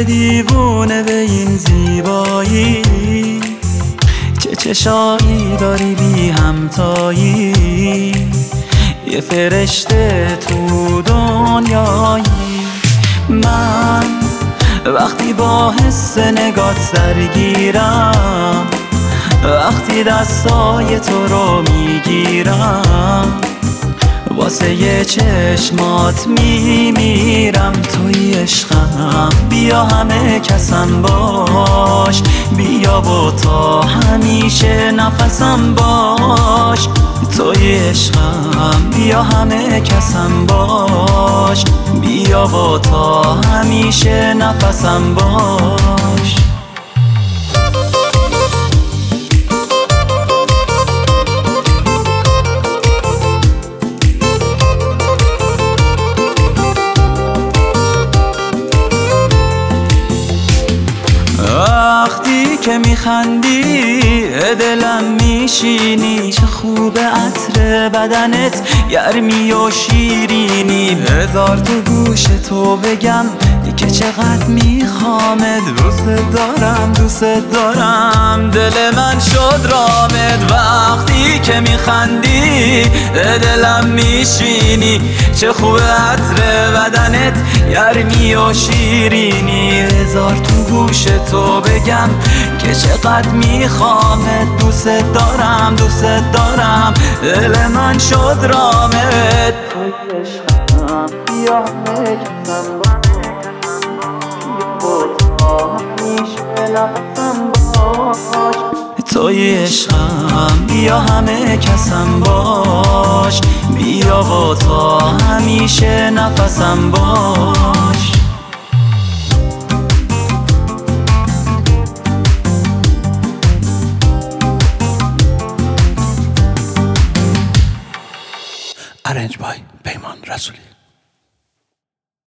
دیوونه به این زیبایی، چه چشایی داری بی همتایی، یه فرشته تو دنیایی. من وقتی با حس نگات درگیرم، وقتی دستای تو رو میگیرم، واسه یه چشمات میمیرم. توی عشقم بیا همه کسم باش، بیا و تا همیشه نفسم باش. توی عشقم بیا همه کسم باش، بیا و تا همیشه نفسم باش. وقتی که میخندی دلم میشینی، چه خوب عطر بدنت گرمی و شیرینی. هزار تو گوش تو بگم که چقدر میخوامت، دوست دارم دوست دارم، دل من شد رامت. وقتی که میخندی دلم میشینی، چه خوب عطر بدنت گرمی و شیرینی. هزار تو گوش تو بگم که چقدر میخوامت، دوست دارم دوست دارم، دل من شد رامت. توی عشقم بیا همه کسم باش، توی عشقم بیا همه کسم باش، بیا و تا همیشه نفسم باش.